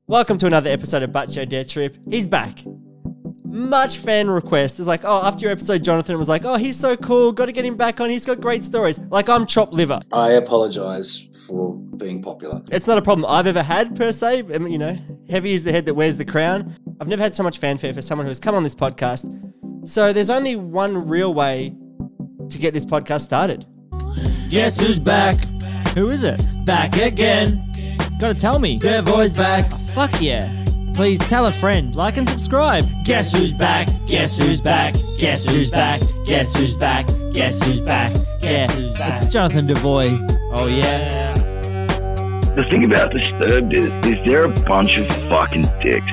Welcome to another episode of Butch Show Death Trip. He's back. Much fan request. It's like, oh, after your episode, Jonathan was like, oh, he's so cool. Got to get him back on. He's got great stories. Like, I'm chopped liver. I apologise for being popular. It's not a problem I've ever had, per se. I mean, you know, heavy is the head that wears the crown. I've never had so much fanfare for someone who has come on this podcast. So there's only one real way to get this podcast started. Guess who's back? Who is it? Back again. Gotta tell me. Their voice back. Oh, fuck yeah. Please tell a friend. Like and subscribe. Guess who's back? Guess who's back? Guess who's back? Guess who's back? Guess who's back? Guess who's back? It's Jonathan Devoy. Oh yeah. The thing about Disturbed is they're a bunch of fucking dicks.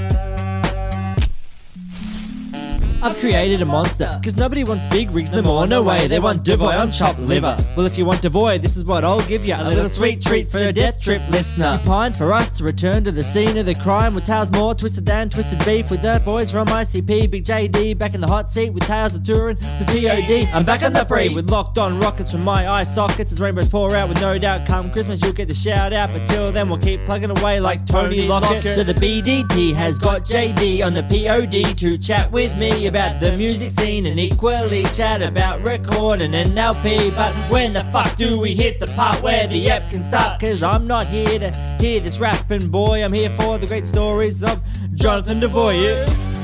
I've created a monster, cause nobody wants big rigs no more, no way, they want Devoy on chopped liver. Well, if you want Devoy, this is what I'll give you, a little sweet treat for the Death Trip listener. You pine for us to return to the scene of the crime with tales more twisted than twisted beef with the boys from ICP, Big JD back in the hot seat with tales of touring, the POD. I'm back on the pre with locked on rockets from my eye sockets as rainbows pour out with no doubt come Christmas you'll get the shout out, but till then we'll keep plugging away like Tony Lockett. So the BDT has got JD on the POD to chat with me about the music scene and equally chat about recording and LP. But when the fuck do we hit the part where the app can start? Cause I'm not here to hear this rapping boy, I'm here for the great stories of Jonathan Devoy.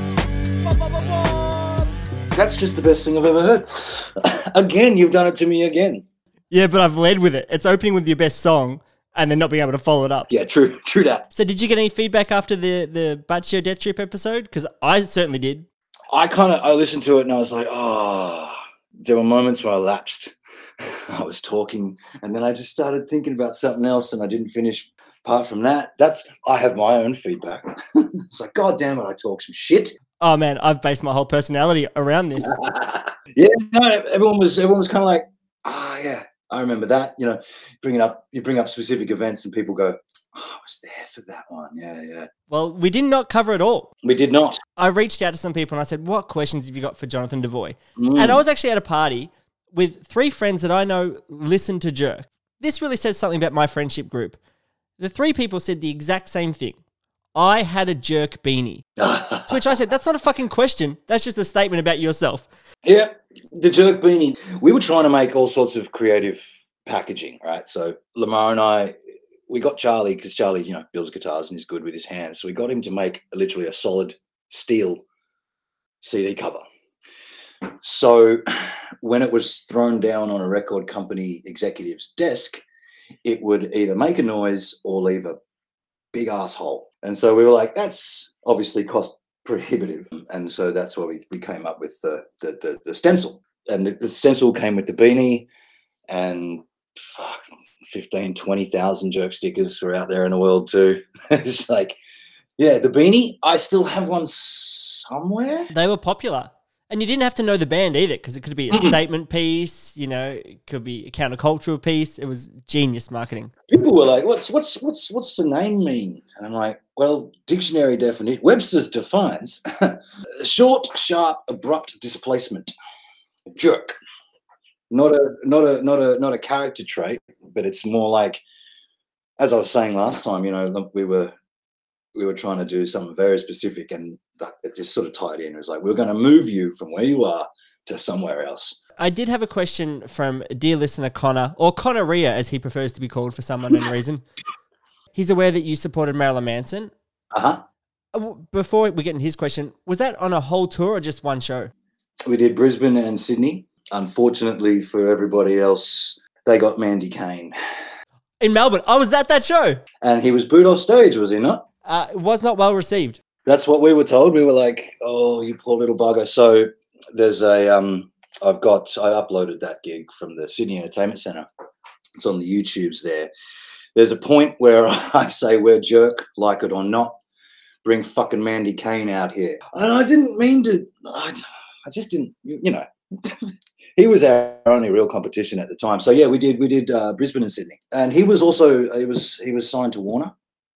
That's just the best thing I've ever heard. Again, you've done it to me again. Yeah, but I've led with it. It's opening with your best song and then not being able to follow it up. Yeah, true that. So did you get any feedback after the Butch Show Death Trip episode? Because I certainly did. I listened to it and I was like, oh, there were moments where I lapsed. I was talking and then I just started thinking about something else and I didn't finish. Apart from that, I have my own feedback. It's like, God damn it, I talk some shit. Oh man, I've based my whole personality around this. Yeah, no, everyone was kind of like, yeah, I remember that. You know, you bring up specific events and people go, oh, I was there for that one. Yeah. Well, we did not cover it all. We did not. I reached out to some people and I said, what questions have you got for Jonathan Devoy? And I was actually at a party with 3 friends that I know listen to Jerk. This really says something about my friendship group. The 3 people said the exact same thing. I had a Jerk beanie. To which I said, that's not a fucking question. That's just a statement about yourself. Yeah, the Jerk beanie. We were trying to make all sorts of creative packaging, right? So Lamar and I, we got Charlie because Charlie, you know, builds guitars and is good with his hands. So we got him to make literally a solid steel CD cover. So when it was thrown down on a record company executive's desk, it would either make a noise or leave a big asshole. And so we were like, that's obviously cost prohibitive. And so that's why we came up with the stencil. And the stencil came with the beanie and 15,000-20,000 Jerk stickers are out there in the world too. It's like, yeah, the beanie, I still have one somewhere. They were popular. And you didn't have to know the band either because it could be a statement piece, you know, it could be a countercultural piece. It was genius marketing. People were like, what's the name mean? And I'm like, well, dictionary definition, Webster's defines short, sharp, abrupt displacement. Jerk. Not a character trait, but it's more like, as I was saying last time, you know, we were trying to do something very specific, and it just sort of tied in. It was like, we're going to move you from where you are to somewhere else. I did have a question from dear listener Connor, or Connoria as he prefers to be called for some unknown reason. He's aware that you supported Marilyn Manson. Before we get into his question, was that on a whole tour or just one show? We did Brisbane and Sydney. Unfortunately for everybody else, they got Mandy Kane. In Melbourne. I was at that show. And he was booed off stage, was he not? It was not well received. That's what we were told. We were like, oh, you poor little bugger. So there's I uploaded that gig from the Sydney Entertainment Centre. It's on the YouTubes there. There's a point where I say, we're Jerk, like it or not. Bring fucking Mandy Kane out here. And I didn't mean to, I just didn't, you know. He was our only real competition at the time. So yeah, we did Brisbane and Sydney. And he was also, he was signed to Warner.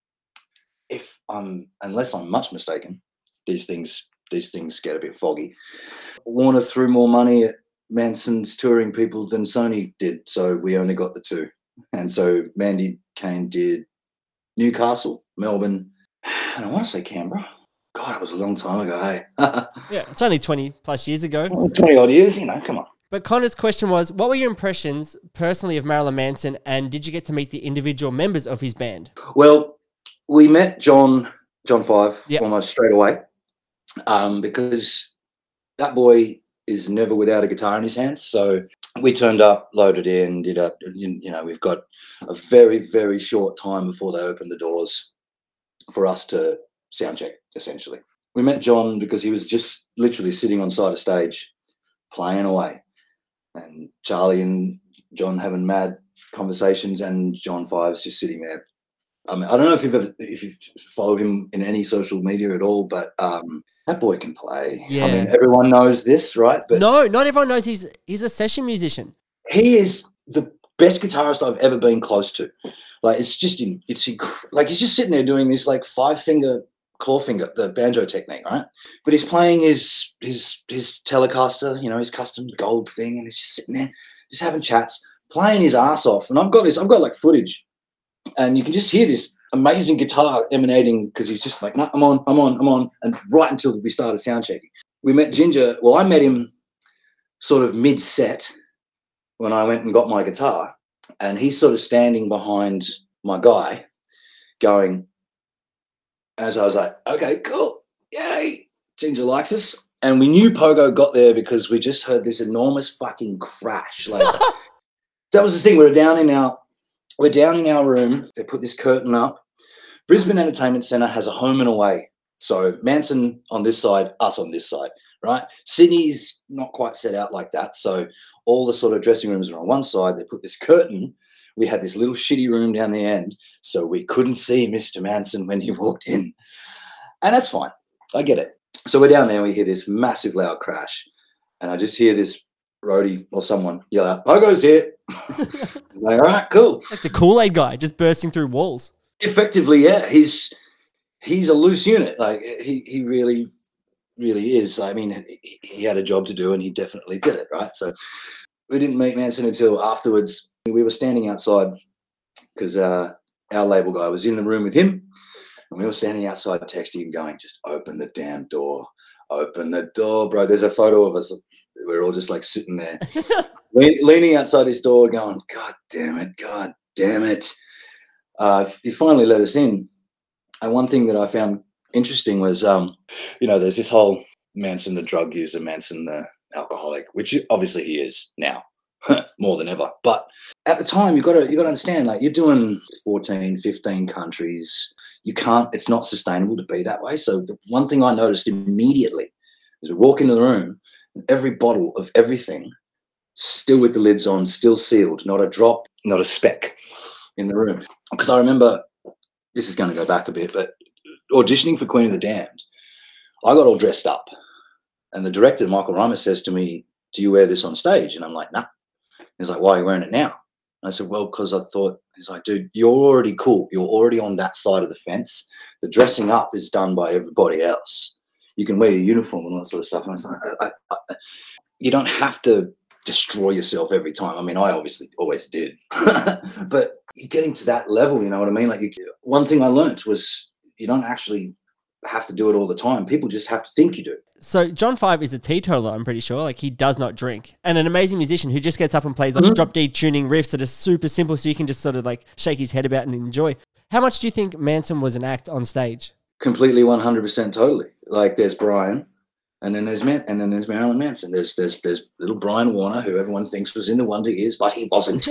Unless I'm much mistaken, these things get a bit foggy. Warner threw more money at Manson's touring people than Sony did, so we only got the 2. And so Mandy Kane did Newcastle, Melbourne, and I want to say Canberra. God, it was a long time ago, hey? Yeah, it's only 20 plus years ago. 20 odd years, come on. But Connor's question was, what were your impressions personally of Marilyn Manson, and did you get to meet the individual members of his band? Well, we met John 5 Yep. almost straight away, because that boy is never without a guitar in his hands. So we turned up, loaded in, we've got a very, very short time before they opened the doors for us to sound check, essentially. We met John because he was just literally sitting on side of stage playing away, and Charlie and John having mad conversations, and John 5's just sitting there. I mean, I don't know if you follow him in any social media at all, but that boy can play. Yeah. I mean, everyone knows this, right? But No, not everyone knows he's a session musician. he is the best guitarist I've ever been close to. Like, like he's just sitting there doing this like 5-finger claw finger, the banjo technique, right? But he's playing his Telecaster, his custom gold thing, and he's just sitting there, just having chats, playing his ass off. And I've got like footage, and you can just hear this amazing guitar emanating because he's just like, no, I'm on, and right until we started sound checking. We met Ginger. Well, I met him sort of mid-set when I went and got my guitar, and he's sort of standing behind my guy going, as I was like, okay, cool, yay, Ginger likes us. And we knew Pogo got there because we just heard this enormous fucking crash. Like, that was the thing. We're down in our room. They put this curtain up. Brisbane Entertainment Centre has a home and away. So Manson on this side, us on this side, right? Sydney's not quite set out like that. So all the sort of dressing rooms are on one side. They put this curtain. We had this little shitty room down the end, so we couldn't see Mr. Manson when he walked in. And that's fine. I get it. So we're down there, and we hear this massive loud crash. And I just hear this roadie or someone yell out, "Pogo's here." I'm like, all right, cool. Like the Kool-Aid guy just bursting through walls. Effectively, yeah. He's a loose unit. Like, he really, really is. I mean, he had a job to do, and he definitely did it, right? So we didn't meet Manson until afterwards. We were standing outside because our label guy was in the room with him, and we were standing outside texting him going, just open the damn door. Open the door, bro. There's a photo of us. We're all just like sitting there, leaning outside his door going, God damn it, God damn it. He finally let us in. And one thing that I found interesting was, there's this whole Manson the drug user, Manson the alcoholic, which obviously he is now. More than ever. But at the time, you got to understand, like, you're doing 14, 15 countries. It's not sustainable to be that way. So the one thing I noticed immediately is we walk into the room, and every bottle of everything, still with the lids on, still sealed, not a drop, not a speck in the room. Because I remember, this is going to go back a bit, but auditioning for Queen of the Damned, I got all dressed up. And the director, Michael Reimer, says to me, "Do you wear this on stage?" And I'm like, "Nah." He's like, "Why are you wearing it now?" And I said, "Well, because I thought," he's like, "Dude, you're already cool. You're already on that side of the fence. The dressing up is done by everybody else. You can wear your uniform and all that sort of stuff." And I was like, you don't have to destroy yourself every time. I mean, I obviously always did. But you're getting to that level, you know what I mean? Like, one thing I learned was you don't actually have to do it all the time. People just have to think you do. So John 5 is a teetotaler, I'm pretty sure. Like, he does not drink. And an amazing musician who just gets up and plays like drop D tuning riffs that are super simple, so you can just sort of like shake his head about and enjoy. How much do you think Manson was an act on stage? Completely, 100%, totally. Like, there's Brian, and then there's Marilyn Manson. There's little Brian Warner, who everyone thinks was in the Wonder Years, but he wasn't.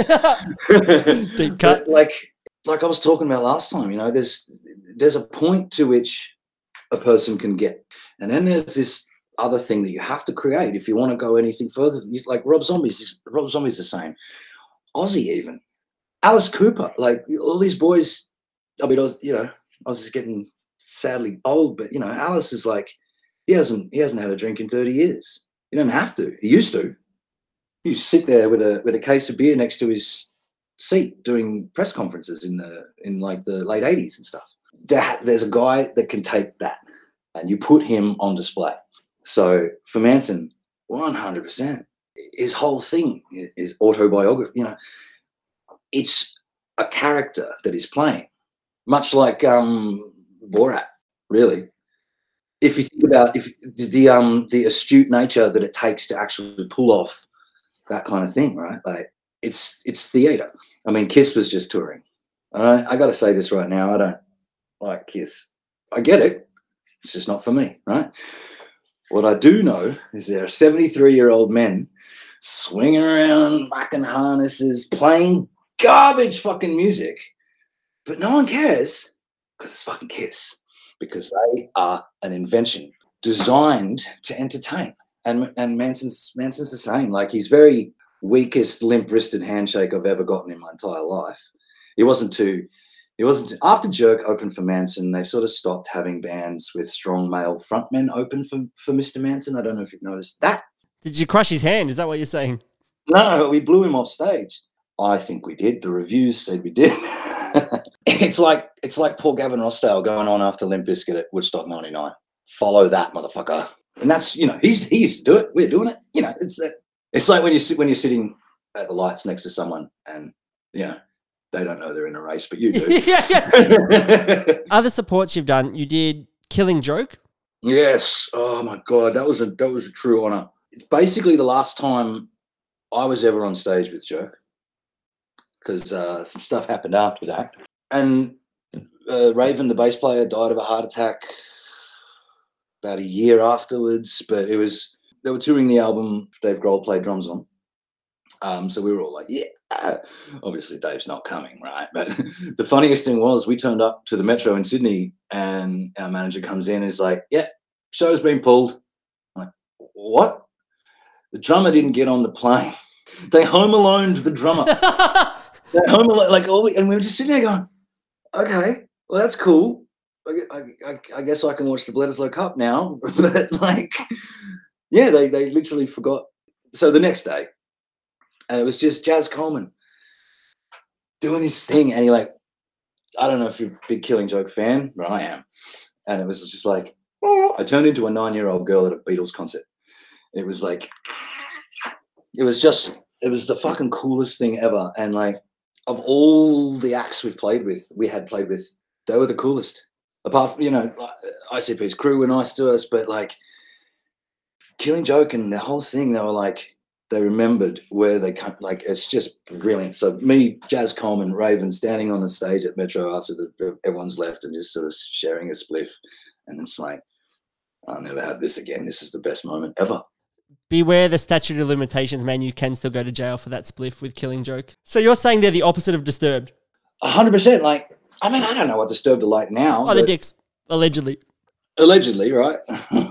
Deep cut. But like I was talking about last time, there's a point to which a person can get. And then there's this other thing that you have to create if you want to go anything further. Like Rob Zombie's the same. Ozzy even. Alice Cooper. Like, all these boys, I mean, I was just getting sadly old, but, Alice is like, he hasn't had a drink in 30 years. He doesn't have to. He used to. He used to sit there with a case of beer next to his seat doing press conferences in like the late 80s and stuff. There's a guy that can take that, and you put him on display. So for Manson, 100%, his whole thing is autobiography. It's a character that he's playing, much like Borat. really. If you think about if the astute nature that it takes to actually pull off that kind of thing, right? Like it's theater. I mean, Kiss was just touring. I got to say this right now. I don't like Kiss. I get it. It's just not for me, right? What I do know is there are 73-year-old men swinging around fucking harnesses, playing garbage fucking music, but no one cares because it's fucking Kiss, because they are an invention designed to entertain. And Manson's the same. Like, he's very weakest limp-wristed handshake I've ever gotten in my entire life. He wasn't too after Jerk opened for Manson, they sort of stopped having bands with strong male frontmen open for Mr. Manson. I don't know if you've noticed that. Did you crush his hand? Is that what you're saying? No, we blew him off stage. I think we did. The reviews said we did. It's like Paul Gavin Rossdale going on after Limp Bizkit at Woodstock '99. Follow that, motherfucker. And that's, he used to do it. We're doing it. It's like when you're sitting at the lights next to someone and they don't know they're in a race, but you do. Yeah. Other supports you've done, you did Killing Joke. Yes. Oh my God, that was a true honor. It's basically the last time I was ever on stage with Jerk, because some stuff happened after that. And Raven, the bass player, died of a heart attack about a year afterwards. But they were touring the album Dave Grohl played drums on. So we were all like, yeah. Obviously, Dave's not coming, right? But the funniest thing was we turned up to the Metro in Sydney and our manager comes in and is like, yeah, show's been pulled. I'm like, what? The drummer didn't get on the plane. They home aloned the drummer. They home alone, and we were just sitting there going, okay, well, that's cool. I guess I can watch the Bledisloe Cup now. But they literally forgot. So the next day, and it was just Jazz Coleman doing his thing. And I don't know if you're a big Killing Joke fan, but I am. And it was just like, I turned into a 9-year-old girl at a Beatles concert. It was like, it was the fucking coolest thing ever. And of all the acts we had played with, they were the coolest. Apart from, ICP's crew were nice to us, but Killing Joke and the whole thing, they were they remembered where they come. It's just brilliant. So me, Jazz Coleman, Raven, standing on the stage at Metro after everyone's left and just sort of sharing a spliff. And it's like, I'll never have this again. This is the best moment ever. Beware the statute of limitations, man. You can still go to jail for that spliff with Killing Joke. So you're saying they're the opposite of Disturbed? 100%. I don't know what Disturbed are like now. Oh, they're dicks. Allegedly. Allegedly, right?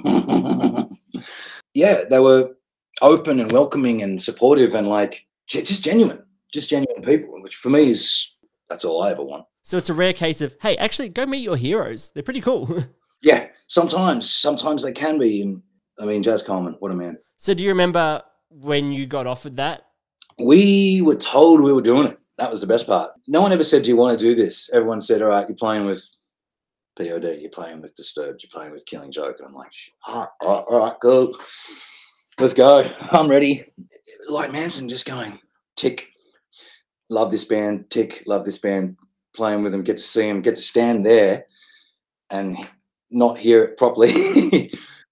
Yeah, they were open and welcoming and supportive and just genuine people, which for me that's all I ever want. So it's a rare case of, hey, actually go meet your heroes. They're pretty cool. Yeah, sometimes they can be. And I mean, Jazz Coleman, what a man. So do you remember when you got offered that? We were told we were doing it. That was the best part. No one ever said, do you want to do this? Everyone said, all right, you're playing with POD, you're playing with Disturbed, you're playing with Killing Joke. And I'm like, all right, cool. Let's go. I'm ready. Like Manson, just going, tick, love this band, tick, love this band, playing with them, get to see them, get to stand there and not hear it properly.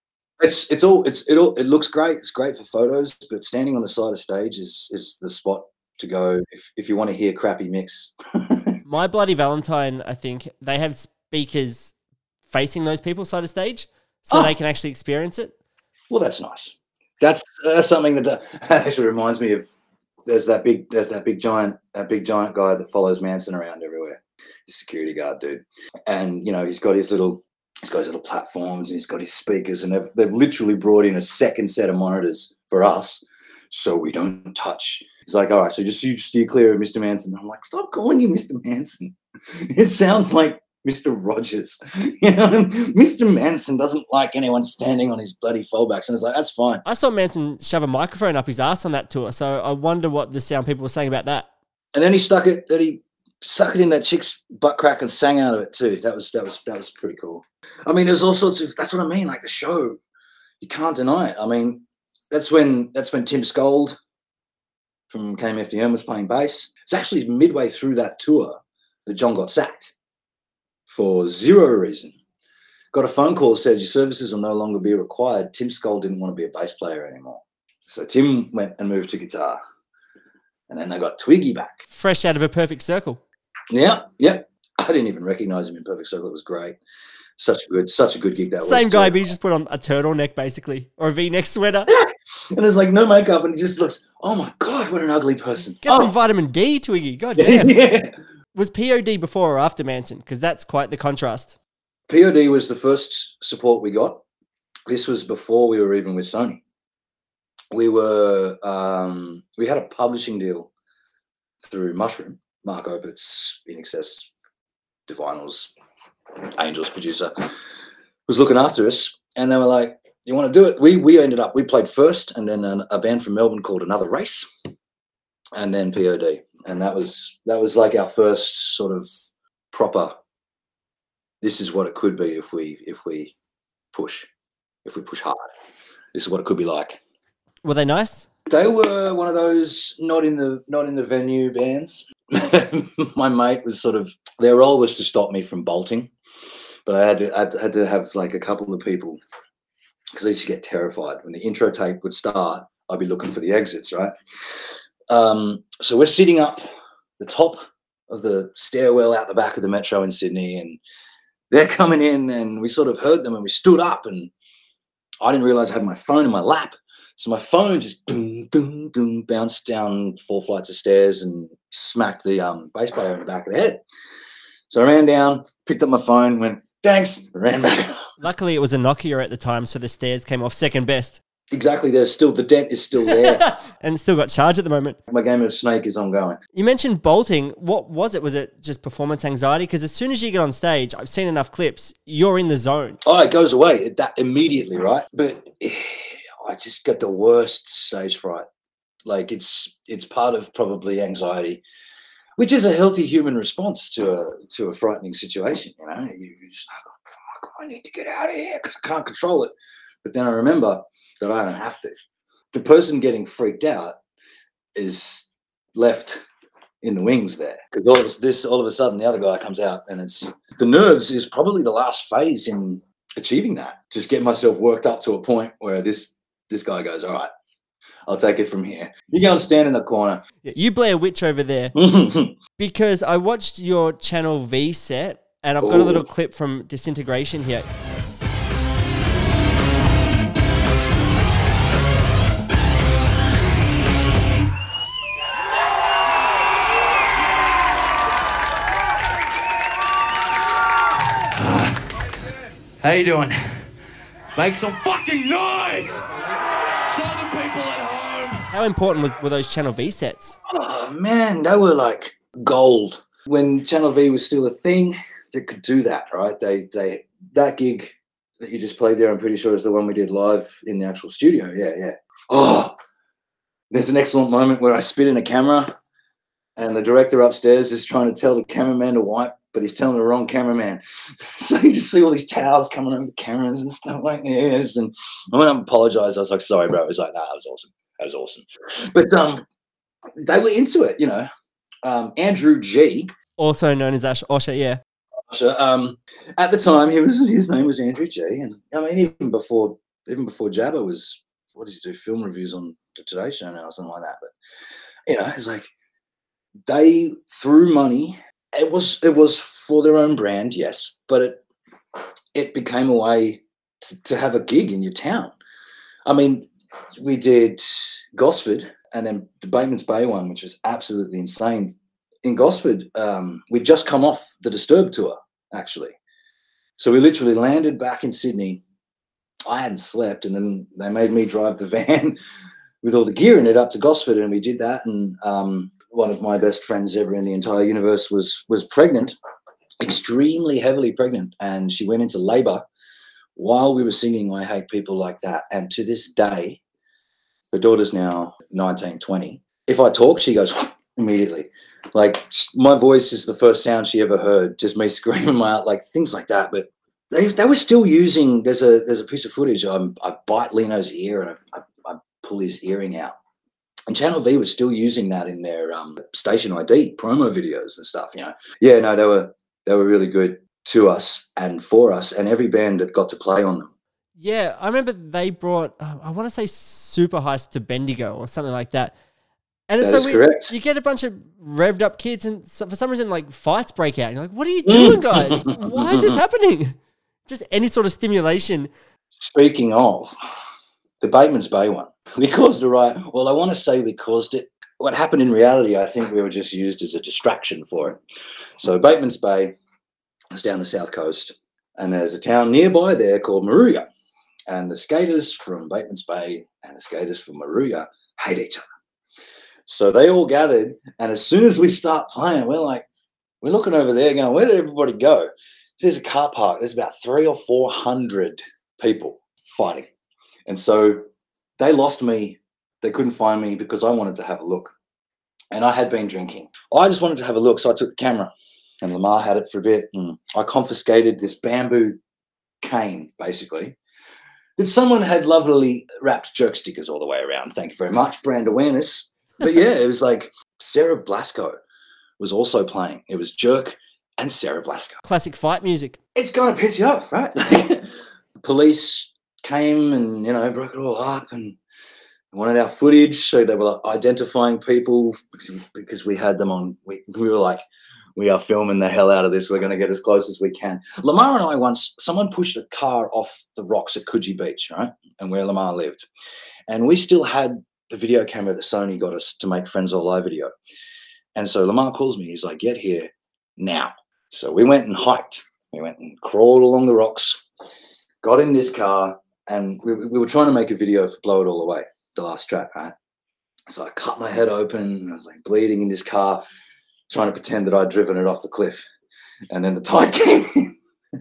It looks great. It's great for photos, but standing on the side of stage is the spot to go if you want to hear crappy mix. My Bloody Valentine, I think they have speakers facing those people side of stage so they can actually experience it. Well, that's nice. That's something that actually reminds me of. There's that big giant guy that follows Manson around everywhere. He's a security guard dude, and he's got his little platforms and he's got his speakers, and they've literally brought in a second set of monitors for us, so we don't touch. He's like, all right, so just you steer clear of Mr. Manson. I'm like, stop calling him Mr. Manson. It sounds like Mr. Rogers. Mr. Manson doesn't like anyone standing on his bloody fallbacks. And it's like, that's fine. I saw Manson shove a microphone up his ass on that tour, so I wonder what the sound people were saying about that. And then he stuck it in that chick's butt crack and sang out of it too. That was pretty cool. I mean, there's all sorts of, that's what I mean, the show, you can't deny it. I mean, that's when Tim Scold from KMFDM was playing bass. It's actually midway through that tour that John got sacked for zero reason, got a phone call that said your services will no longer be required. Tim Skoll didn't want to be a bass player anymore. So Tim went and moved to guitar. And then they got Twiggy back. Fresh out of A Perfect Circle. Yeah. I didn't even recognize him in Perfect Circle. It was great. Such a good gig that was. Same guy, but he just put on a turtleneck basically, or a V-neck sweater. And there's like no makeup, and he just looks, oh my God, what an ugly person. Get some vitamin D, Twiggy. God damn. Yeah. Was POD before or after Manson? Because that's quite the contrast. POD was the first support we got. This was before we were even with Sony. We were, we had a publishing deal through Mushroom, Mark Opitz, In Excess, Divinals, Angels producer, was looking after us, and they were like, you want to do it? We played first, and then a band from Melbourne called Another Race, and then POD, and that was like our first sort of proper, this is what it could be if we push hard. This is what it could be like. Were they nice? They were one of those not in the venue bands. My mate was their role was to stop me from bolting, but I had to have like a couple of people, because I used to get terrified when the intro tape would start. I'd be looking for the exits, right? So we're sitting up the top of the stairwell out the back of the Metro in Sydney, and they're coming in, and we sort of heard them, and we stood up, and I didn't realize I had my phone in my lap. So my phone just boom, boom, boom, bounced down 4 flights of stairs and smacked the bass player in the back of the head. So I ran down, picked up my phone, went, thanks, ran back up. Luckily, it was a Nokia at the time, so the stairs came off second best. Exactly. The dent is still there. And still got charged at the moment. My game of Snake is ongoing. You mentioned bolting. What was it? Was it just performance anxiety? Because as soon as you get on stage, I've seen enough clips, you're in the zone. Oh, it goes away that immediately, right? But I just got the worst stage fright. Like it's part of probably anxiety, which is a healthy human response to a frightening situation. You know, you just oh God, I need to get out of here because I can't control it. But then I remember that I don't have to. The person getting freaked out is left in the wings there, because all of a sudden the other guy comes out, and it's the nerves is probably the last phase in achieving that. Just get myself worked up to a point where this guy goes, all right, I'll take it from here. You go and stand in the corner. You Blair Witch over there. Because I watched your Channel V set, and I've got a little clip from Disintegration here. How you doing? Make some fucking noise! Show the people at home! How important were those Channel V sets? Oh man, they were like gold. When Channel V was still a thing, they could do that, right? That gig that you just played there, I'm pretty sure is the one we did live in the actual studio. Yeah. Oh, there's an excellent moment where I spit in a camera, and the director upstairs is trying to tell the cameraman to wipe, but he's telling the wrong cameraman. So you just see all these towels coming over the cameras and stuff like this. And I went up and apologized. I was like, sorry, bro. I was like, nah, that was awesome. That was awesome. But they were into it, you know. Andrew G. Also known as Osher, yeah. At the time, his name was Andrew G. And I mean, even before Jabba was, what does he do? Film reviews on the Today Show now or something like that. But, you know, it's like they threw money. It was for their own brand, yes, but it became a way to have a gig in your town. I mean, we did Gosford and then the Bateman's Bay one, which was absolutely insane. In Gosford, we'd just come off the Disturbed tour, actually. So we literally landed back in Sydney. I hadn't slept, and then they made me drive the van with all the gear in it up to Gosford, and we did that. And one of my best friends ever in the entire universe was pregnant, extremely heavily pregnant, and she went into labor while we were singing I Hate People Like That. And to this day, her daughter's now 19, 20. If I talk, she goes immediately. Like, my voice is the first sound she ever heard, just me screaming out, like things like that. But they were still using, there's a piece of footage, I bite Lino's ear and I pull his earring out. And Channel V was still using that in their station ID promo videos and stuff, you know. Yeah, no, they were really good. to us and for us, and every band that got to play on them. Yeah, I remember they brought, I want to say Super Heist to Bendigo or something like that. And it's That so is weird. correct. You get a bunch of revved up kids, and for some reason, like fights break out. And you're like, what are you doing, guys? Why is this happening? Just any sort of stimulation. Speaking of, the Bateman's Bay one, we caused a riot. Well, I want to say we caused it. What happened in reality, I think we were just used as a distraction for it. So Bateman's Bay is down the south coast, and there's a town nearby there called Moruya. And the skaters from Bateman's Bay and the skaters from Moruya hate each other. So they all gathered, and as soon as we start playing, we're looking over there going, where did everybody go? There's a car park. There's about 300 or 400 people fighting. And so they lost me. They couldn't find me because I wanted to have a look. And I had been drinking. I just wanted to have a look, so I took the camera. And Lamar had it for a bit. And I confiscated this bamboo cane, basically, that someone had lovely wrapped jerk stickers all the way around. Thank you very much. Brand awareness. But yeah, it was like Sarah Blasco was also playing. It was Jerk and Sarah Blasco. Classic fight music. It's going to piss you off, right? Police came and, broke it all up and wanted our footage. So they were identifying people because we had them on. We were like, we are filming the hell out of this. We're going to get as close as we can. Lamar and I someone pushed a car off the rocks at Coogee Beach, right? And where Lamar lived. And we still had the video camera that Sony got us to make Friends or Live video. And so Lamar calls me. He's like, get here now. So we went and hiked. We went and crawled along the rocks, got in this car, and we were trying to make a video for Blow It All Away, the last track, right? So I cut my head open. And I was like bleeding in this car, trying to pretend that I'd driven it off the cliff. And then the tide came in.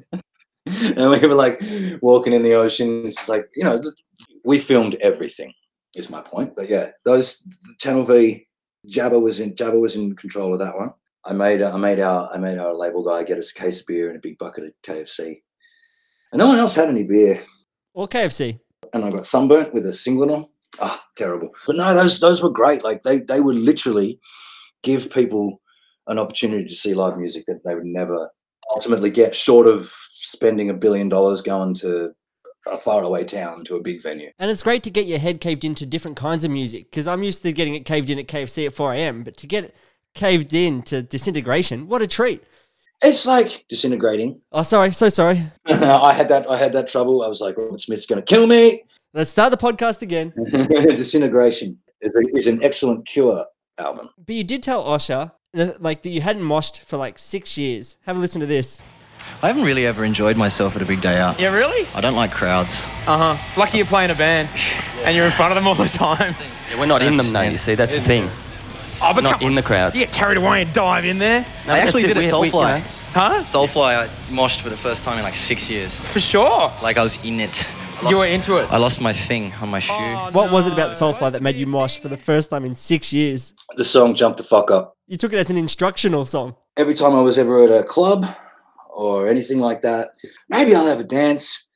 And we were like walking in the ocean. It's like, we filmed everything. Is my point. But yeah, those Channel V, Jabba was in control of that one. I made our label guy get us a case of beer and a big bucket of KFC. And no one else had any beer. Or KFC. And I got sunburnt with a singlet on. Terrible. But no, those were great. Like they would literally give people an opportunity to see live music that they would never ultimately get, short of spending $1 billion going to a faraway town to a big venue. And it's great to get your head caved into different kinds of music, because I'm used to getting it caved in at KFC at 4 a.m, but to get it caved in to Disintegration, what a treat. It's like disintegrating. Oh, sorry. So sorry. I had that trouble. I was like, Robert Smith's going to kill me. Let's start the podcast again. Disintegration is an excellent Cure album. But you did tell Osher that you hadn't moshed for 6 years. Have a listen to this. I haven't really ever enjoyed myself at a big day out. Yeah, really? I don't like crowds. Lucky you're playing a band and you're in front of them all the time. Yeah, we're not in them though, you see, that's the thing. Oh, but not in the crowds. You get carried away and dive in there. No, I actually did it Soulfly. Huh? Soulfly, I moshed for the first time in 6 years. For sure. I was in it. You were into it. I lost my thing on my shoe. What was it about Soulfly that made you mosh for the first time in 6 years? The song Jump the Fuck Up. You took it as an instructional song. Every time I was ever at a club or anything like that, maybe I'll have a dance.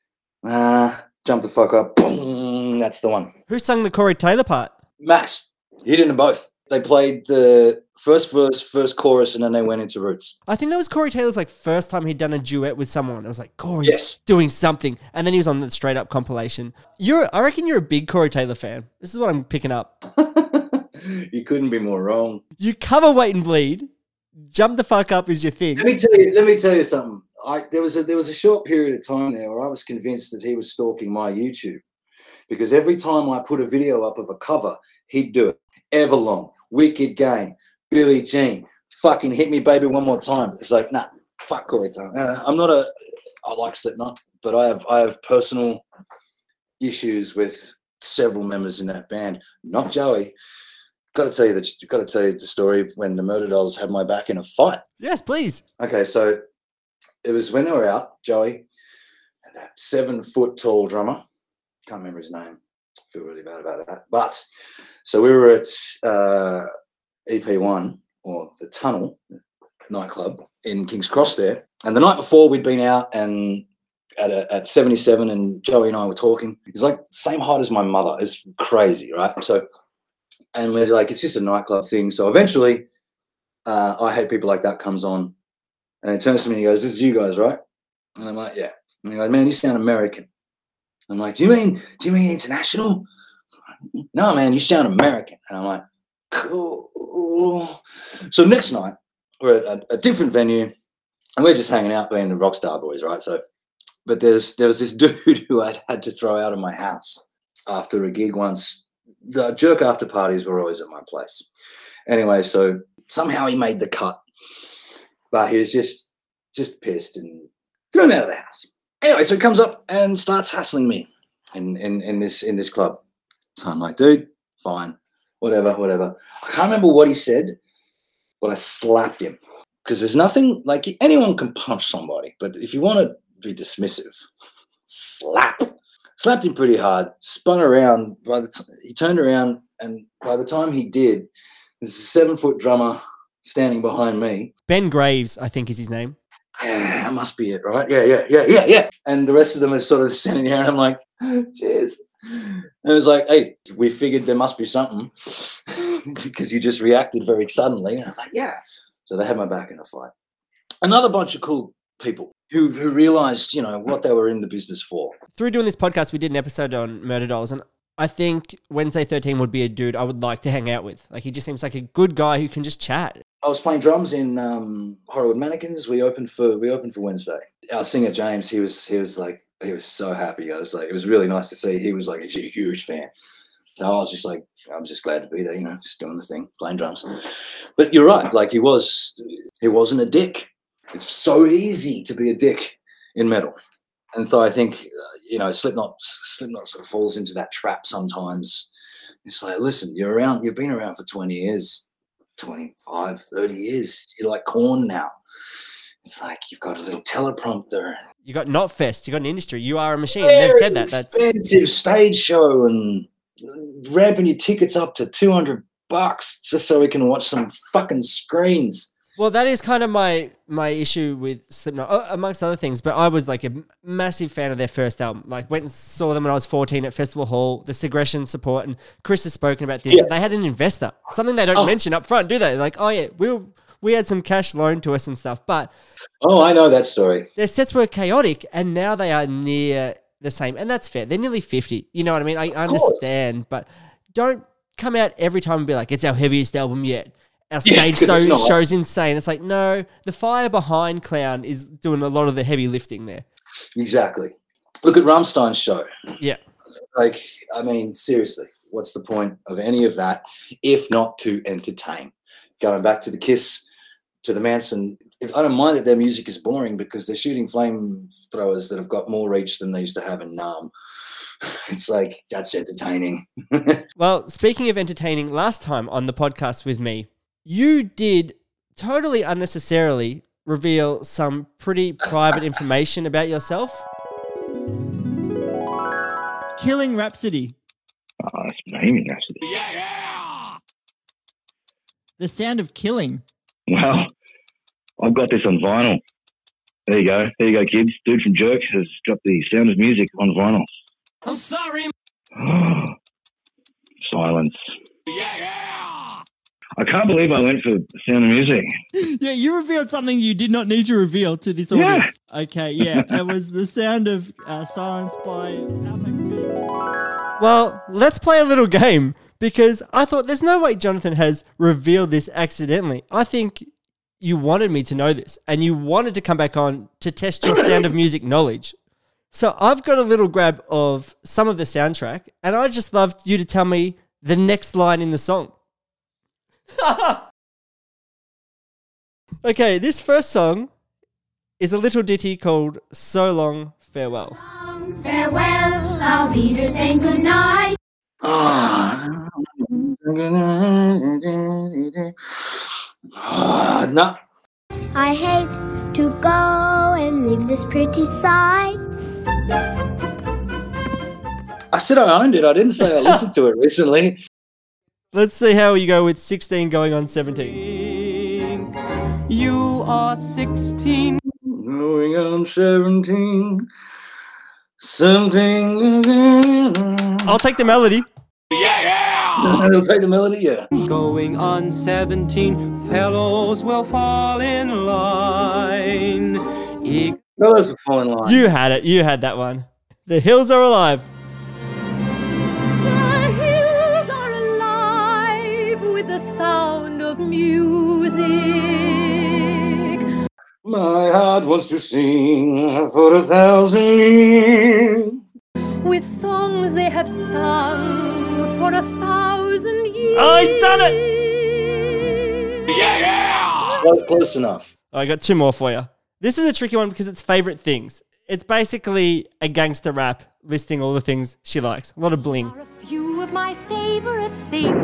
Jump the fuck up. Boom, that's the one. Who sung the Corey Taylor part? Max. He did them both. They played the first verse, first chorus, and then they went into Roots. I think that was Corey Taylor's first time he'd done a duet with someone. I was like, Corey's doing something. And then he was on the Straight Up compilation. I reckon you're a big Corey Taylor fan. This is what I'm picking up. You couldn't be more wrong. You cover Wait and Bleed. Jump the Fuck Up is your thing. Let me tell you something. There was a short period of time there where I was convinced that he was stalking my YouTube, because every time I put a video up of a cover, he'd do it. Everlong, Wicked Game, Billie Jean, fucking Hit Me Baby One More Time. It's like, nah, fuck Corey Taylor. I like Slipknot, but I have personal issues with several members in that band. Not Joey. Got to tell you the story when the Murder Dolls had my back in a fight. Yes, please. Okay, so it was when they were out, Joey, and that 7 foot tall drummer. Can't remember his name. I feel really bad about that. But so we were at EP1, or the Tunnel nightclub in King's Cross there. And the night before we'd been out and at 77, and Joey and I were talking. He's like same height as my mother. It's crazy, right? So, and we're like, it's just a nightclub thing. So eventually, I Hate People Like That comes on, And he turns to me and he goes, "This is you guys, right?" And I'm like, "Yeah." And he goes, "Man, you sound American." I'm like, do you mean international?" "No, man, you sound American." And I'm like, "Cool." So next night, we're at a different venue, and we're just hanging out being the Rockstar Boys, right? So, but there was this dude who I'd had to throw out of my house after a gig once. The jerk after parties were always at my place. Anyway, so somehow he made the cut, but he was just pissed and threw him out of the house. Anyway, so he comes up and starts hassling me in this club. So I'm like, "Dude, fine, whatever. I can't remember what he said, but I slapped him because there's nothing like anyone can punch somebody, but if you want to be dismissive, slapped him pretty hard, spun around. He turned around, and by the time he did, there's a 7-foot drummer standing behind me. Ben Graves, I think is his name. Yeah, that must be it, right? Yeah. And the rest of them are sort of standing there, and I'm like, "Cheers." And it was like, "Hey, we figured there must be something because you just reacted very suddenly." And I was like, "Yeah." So they had my back in a fight. Another bunch of cool people who realized, what they were in the business for. Through doing this podcast, we did an episode on Murder Dolls, and I think Wednesday 13 would be a dude I would like to hang out with. Like, he just seems like a good guy who can just chat. I was playing drums in Hollywood Mannequins. We opened for Wednesday. Our singer James, he was so happy. I was like, it was really nice to see. He was like a huge fan. So I was just like, I'm just glad to be there, just doing the thing, playing drums. But you're right, like he wasn't a dick. It's so easy to be a dick in metal. And so I think, Slipknot sort of falls into that trap sometimes. It's like, listen, you've been around for 20 years, 25, 30 years. You're like Korn now. It's like you've got a little teleprompter. You got Knotfest. You got an industry. You are a machine. They've said that. That's expensive stage show and ramping your tickets up to $200 just so we can watch some fucking screens. Well, that is kind of my issue with Slipknot, amongst other things. But I was like a massive fan of their first album. Like, went and saw them when I was 14 at Festival Hall, the Segression support, and Chris has spoken about this. Yeah. They had an investor, something they don't mention up front, do they? Like, oh yeah, we had some cash loaned to us and stuff. But I know that story. Their sets were chaotic, and now they are near the same, and that's fair. They're nearly 50. You know what I mean? I understand, but don't come out every time and be like, "It's our heaviest album yet." Our stage show's insane. It's like, no, the fire behind Clown is doing a lot of the heavy lifting there. Exactly. Look at Rammstein's show. Yeah. Like, I mean, seriously, what's the point of any of that if not to entertain? Going back to the Kiss, to the Manson, I don't mind that their music is boring because they're shooting flamethrowers that have got more reach than they used to have in Nam. It's like, that's entertaining. Well, speaking of entertaining, last time on the podcast with me, you did totally unnecessarily reveal some pretty private information about yourself. Killing Rhapsody. Oh, that's Bohemian Rhapsody. Yeah! The Sound of Killing. Well, I've got this on vinyl. There you go, kids. Dude from Jerk has got the Sound of Music on vinyl. I'm sorry. Silence. Yeah! I can't believe I went for Sound of Music. Yeah, you revealed something you did not need to reveal to this audience. Yeah. Okay, yeah. It was The Sound of Silence by Alpha. Well, let's play a little game because I thought there's no way Jonathan has revealed this accidentally. I think you wanted me to know this and you wanted to come back on to test your Sound of Music knowledge. So I've got a little grab of some of the soundtrack and I'd just love you to tell me the next line in the song. Okay, this first song is a little ditty called So Long, Farewell. Farewell, our readers saying goodnight. No. I hate to go and leave this pretty sight. I said I owned it. I didn't say I listened to it recently. Let's see how you go with 16 going on 17. You are 16. Going on 17. Something. I'll take the melody. Yeah! They'll take the melody, yeah. Going on 17, fellows will fall in line. Fellows will fall in line. You had it. You had that one. The hills are alive. The hills are alive with the sound of music. My heart wants to sing for 1,000 years. With songs they have sung for 1,000 years. Oh, he's done it! Yeah! Close enough. I got two more for you. This is a tricky one because it's favorite things. It's basically a gangster rap listing all the things she likes. A lot of bling. Are a few of my favorite things.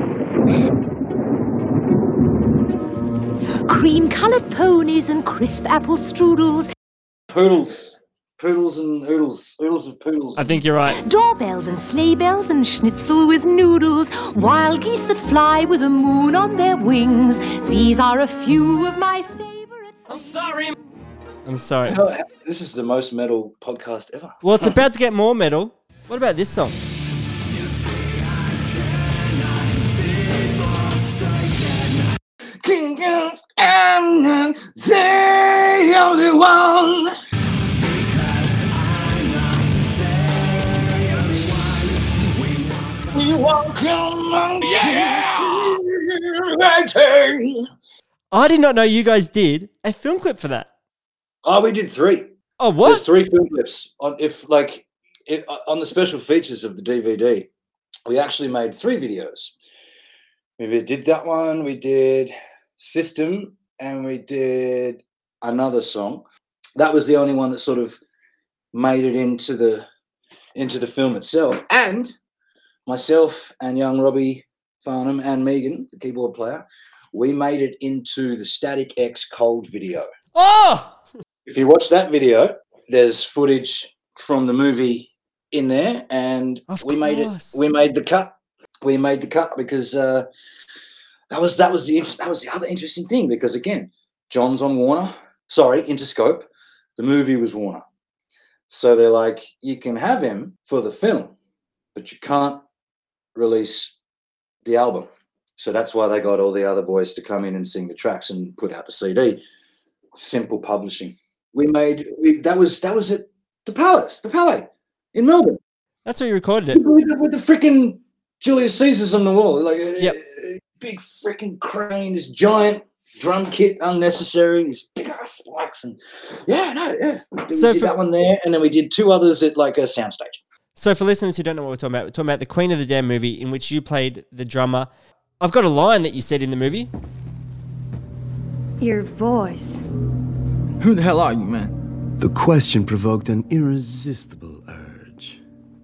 Cream-colored ponies and crisp apple strudels. Poodles. Poodles and oodles. Oodles of poodles. I think you're right. Doorbells and sleigh bells and schnitzel with noodles. Wild geese that fly with the moon on their wings. These are a few of my favorite things. I'm sorry. This is the most metal podcast ever. Well, it's about to get more metal. What about this song? I'm not the only one. We walk among I did not know you guys did a film clip for that. Oh, we did 3. Oh, what? There's 3 film clips on on the special features of the DVD. We actually made 3 videos. We did that one. We did System, and we did another song. That was the only one that sort of made it into the film itself. And myself and young Robbie Farnham and Megan, the keyboard player, we made it into the Static X Cold video. Oh! If you watch that video, there's footage from the movie in there, and we made the cut. We made the cut because that was the other interesting thing, because again, John's on Warner. Sorry, Interscope. The movie was Warner. So they're like, you can have him for the film, but you can't release the album. So that's why they got all the other boys to come in and sing the tracks and put out the CD. Simple publishing. That was at the Palais in Melbourne. That's where you recorded it. With the freaking Julius Caesars on the wall. Like a big freaking crane, this giant drum kit, unnecessary, these big ass spikes. And we did that one there, and then we did 2 others at like a soundstage. So for listeners who don't know what we're talking about the Queen of the Damned movie, in which you played the drummer. I've got a line that you said in the movie. Your voice. Who the hell are you, man? The question provoked an irresistible urge.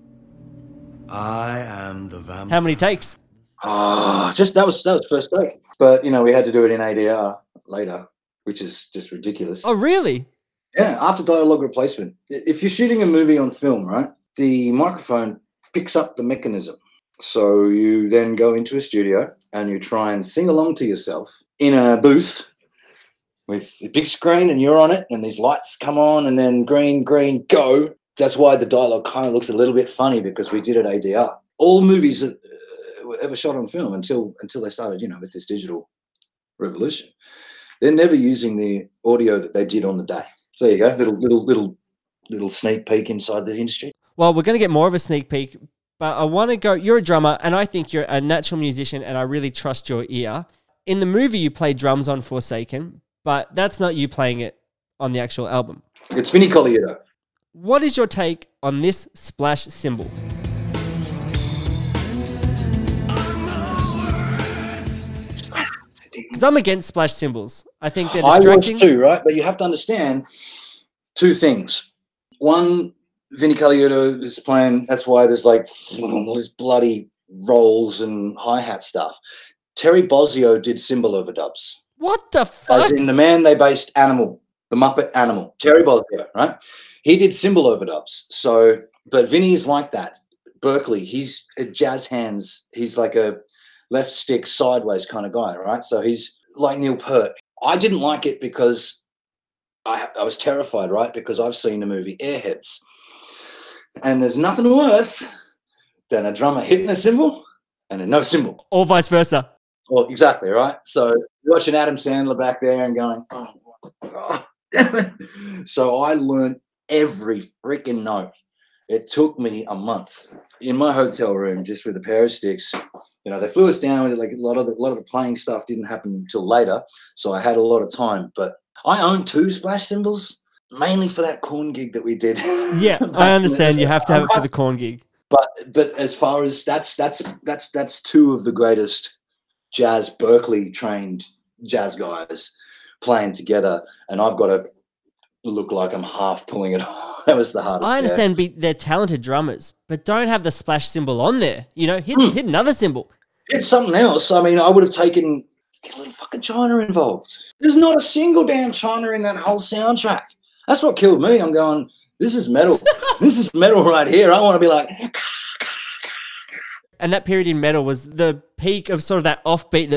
I am the vampire. How many takes? Oh, that was first take. But we had to do it in ADR later, which is just ridiculous. Oh, really? Yeah, after dialogue replacement. If you're shooting a movie on film, right, the microphone picks up the mechanism. So you then go into a studio and you try and sing along to yourself in a booth with a big screen, and you're on it, and these lights come on, and then green, go. That's why the dialogue kind of looks a little bit funny, because we did it ADR. All movies were ever shot on film until they started, with this digital revolution. They're never using the audio that they did on the day. So there you go, little sneak peek inside the industry. Well, we're going to get more of a sneak peek, but I want to go, you're a drummer, and I think you're a natural musician, and I really trust your ear. In the movie, you play drums on Forsaken, but that's not you playing it on the actual album. It's Vinnie Colaiuto. What is your take on this splash cymbal? Because I'm against splash cymbals. I think they're distracting. I was too, right? But you have to understand 2 things. One, Vinnie Colaiuto is playing, that's why there's like all these bloody rolls and hi-hat stuff. Terry Bozzio did cymbal overdubs. What the fuck? As in the man they based Animal, the Muppet Animal, Terry Bozzio, right? He did cymbal overdubs. So, but Vinny is like that. Berkeley, he's a jazz hands. He's like a left stick sideways kind of guy, right? So he's like Neil Peart. I didn't like it because I was terrified, right? Because I've seen the movie Airheads. And there's nothing worse than a drummer hitting a cymbal and then no cymbal. Or vice versa. Well, exactly, right? So you're watching Adam Sandler back there and going, oh, damn it. So I learned every freaking note. It took me a month in my hotel room just with a pair of sticks. You know, they flew us down with like a lot of the playing stuff didn't happen until later, so I had a lot of time. But I own 2 splash cymbals, mainly for that corn gig that we did. Yeah, I understand. You have to have it for the corn gig. But as far as that's 2 of the greatest jazz Berkeley trained jazz guys playing together, and I've got to look like I'm half pulling it off. That was the hardest. I understand they're talented drummers, but don't have the splash cymbal on there. You know, hit another cymbal. It's something else. I mean, I would have taken get a little fucking China involved. There's not a single damn China in that whole soundtrack. That's what killed me. I'm going, this is metal. This is metal right here. I want to be like. And that period in metal was the peak of sort of that offbeat.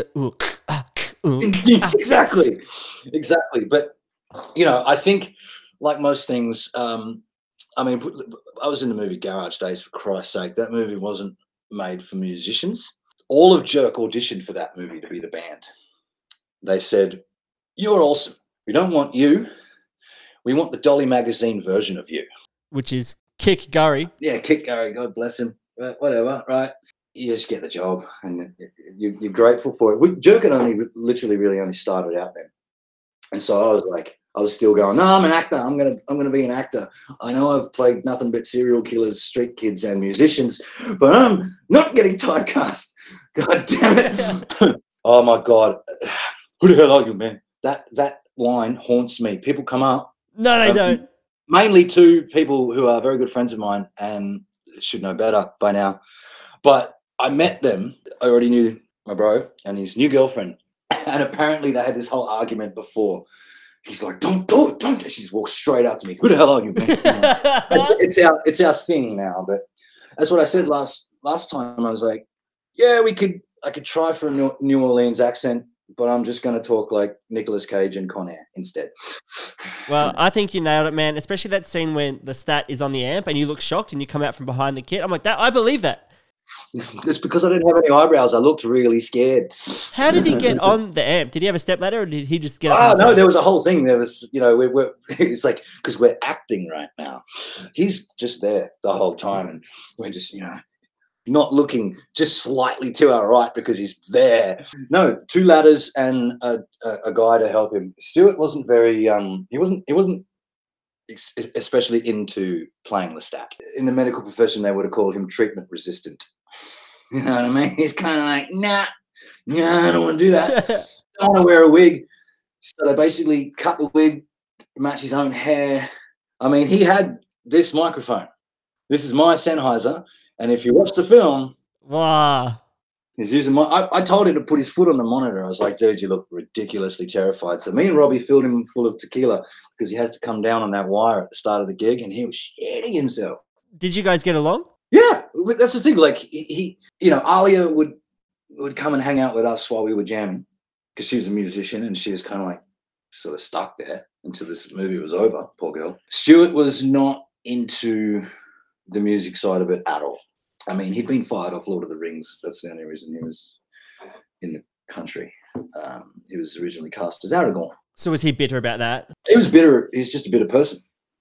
Exactly. But you know, I think like most things. I mean, I was in the movie Garage Days, for Christ's sake. That movie wasn't made for musicians. All of Jerk auditioned for that movie to be the band. They said, you're awesome. We don't want you. We want the Dolly Magazine version of you. Which is Kick Gurry. Yeah, Kick Gurry. God bless him. Whatever, right? You just get the job and you're grateful for it. Jerk had literally only started out then. And so I was like, I was still going, no, I'm an actor. I'm gonna be an actor. I know I've played nothing but serial killers, street kids, and musicians, but I'm not getting typecast. God damn it. Oh my God. Who the hell are you, man? That line haunts me. People come up. No, they don't. Mainly 2 people who are very good friends of mine and should know better by now. But I met them. I already knew my bro and his new girlfriend. And apparently they had this whole argument before. He's like, don't do it, don't. She just walked straight up to me. Who the hell are you, man? it's our thing now. But that's what I said last time. I was like, yeah, I could try for a New Orleans accent, but I'm just going to talk like Nicolas Cage and Con Air instead. Well, I think you nailed it, man. Especially that scene when the stat is on the amp and you look shocked and you come out from behind the kit. I'm like, I believe that. It's because I didn't have any eyebrows. I looked really scared. How did he get on the amp? Did he have a stepladder or did he just get up? Oh, no, there was a whole thing. There was, you know, it's like, because we're acting right now. He's just there the whole time and we're just, you know, not looking just slightly to our right because he's there. No, 2 ladders and a guy to help him. Stuart wasn't very, he wasn't especially into playing the stat. In the medical profession, they would have called him treatment resistant. You know what I mean? He's kind of like, nah, I don't want to do that. I don't want to wear a wig. So they basically cut the wig to match his own hair. I mean, he had this microphone. This is my Sennheiser. And if you watch the film, wow, he's using I told him to put his foot on the monitor. I was like, dude, you look ridiculously terrified. So me and Robbie filled him full of tequila because he has to come down on that wire at the start of the gig and he was shitting himself. Did you guys get along? Yeah, that's the thing. Like he you know, Alia would come and hang out with us while we were jamming because she was a musician and she was kind of like sort of stuck there until this movie was over. Poor girl. Stuart was not into the music side of it at all. I mean, he'd been fired off Lord of the Rings. That's the only reason he was in the country. He was originally cast as Aragorn. So was he bitter about that? He was bitter. He's just a bitter person.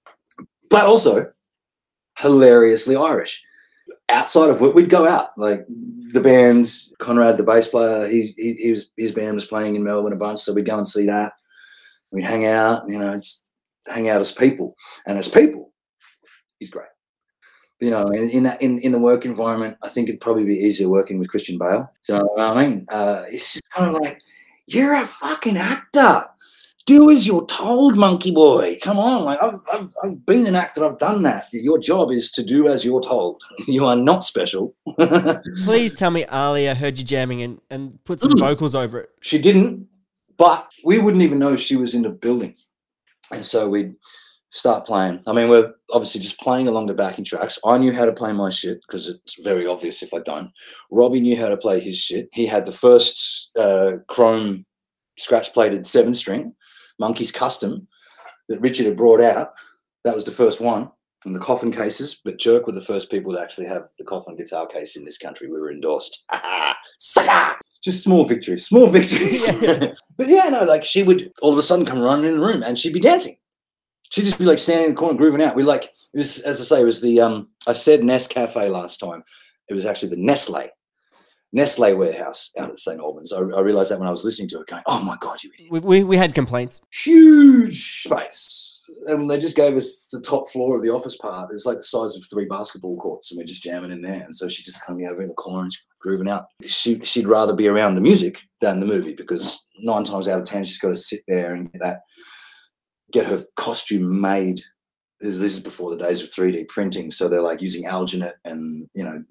But also hilariously Irish. Outside of what we'd go out, like the band, Conrad, the bass player, his band was playing in Melbourne a bunch, so we'd go and see that. We'd hang out, you know, just hang out as people. And as people, he's great. You know, in the work environment, I think it'd probably be easier working with Christian Bale. So I mean, it's just kind of like, you're a fucking actor. Do as you're told, monkey boy. Come on, like I've been an actor. I've done that. Your job is to do as you're told. You are not special. Please tell me Alia heard you jamming and put some vocals over it. She didn't, but we wouldn't even know she was in the building, and so we'd start playing. I mean, we're obviously just playing along the backing tracks. I knew how to play my shit because it's very obvious if I don't. Robbie knew how to play his shit. He had the first chrome scratch-plated 7-string, Monkey's Custom, that Richard had brought out. That was the first one. and the coffin cases, but Jerk were the first people to actually have the coffin guitar case in this country. We were endorsed. Sucker! Just small victories. But yeah, no, like she would all of a sudden come running in the room and she'd be dancing. She'd just be like standing in the corner grooving out. We like, it was, as I say, it was the, I said Nest Cafe last time. It was actually the Nestle warehouse out at St. Albans. I realized that when I was listening to it going, oh my God, you idiot. We had complaints. Huge space. And they just gave us the top floor of the office part. It was like the size of 3 basketball courts, and we're just jamming in there. And so she just kind of over in the corner and grooving out. She'd rather be around the music than the movie, because 9 times out of 10 she's got to sit there and get her costume made. This is before the days of 3D printing, so they're like using alginate and